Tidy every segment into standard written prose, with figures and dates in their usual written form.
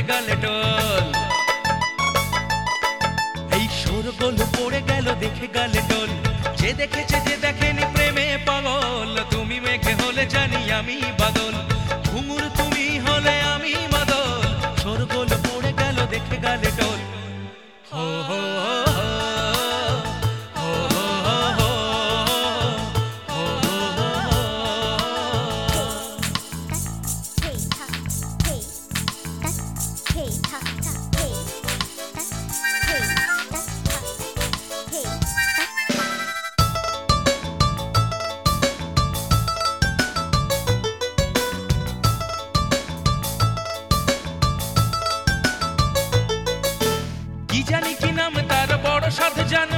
দেখে গালে টোল। এই শোরগোল পড়ে গেল দেখে গালে টোল। যে দেখেছে যে দেখেনি প্রেমে পাগল। তুমি মেঘে হলে জানি আমি বাদল, ঘুঙুর তুমি হলে আমি মাদল। শোরগোল পড়ে গেল দেখে গালে টোল। হো হো কি জানি কি নাম তার বড় সাধ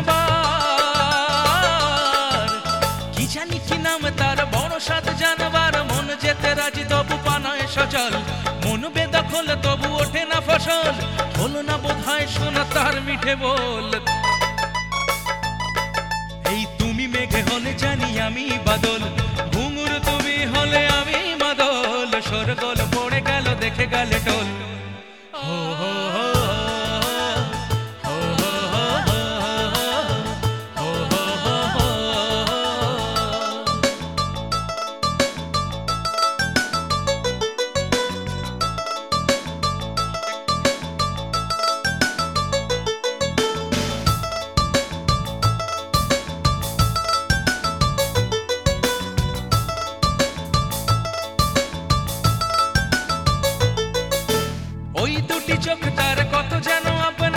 জানবার। কি জানি কি নাম তার বড় সাধ জানবার। মন যেতে রাজি তবু পানায় সচল। মন বেদখল তবু ওঠে না ফসল। হলো না বোধহয় শোনা তার মিঠে বল। এই তুমি মেঘে হলে জানি আমি বাদল, ঘুঙুর তুমি হলে আমি মাদল। শোরগোল পড়ে গেল দেখে গালে টোল। হো হো হো ওই দুটি চোখ তার কত যেন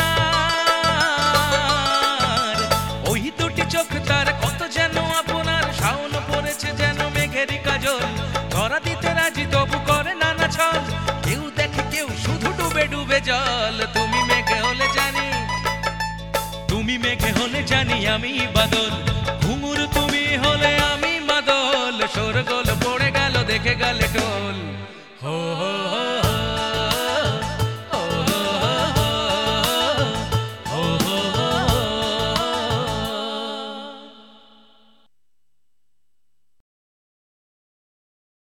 আপনার। ওই দুটি চোখ তার কত যেন আপনার। শাওন পড়েছে যেন মেঘেরি কাজল। ধরা দিতে রাজি তবু করে নানা ছল। কেউ দেখে কেউ শুধু ডুবে ডুবে জল। তুমি মেঘে হলে জানি, তুমি মেঘে হলে জানি আমি বাদল, ঘুঙুর তুমি হলে আমি মাদল। শোরগোল পড়ে গেল দেখে গালে টোল। হো হো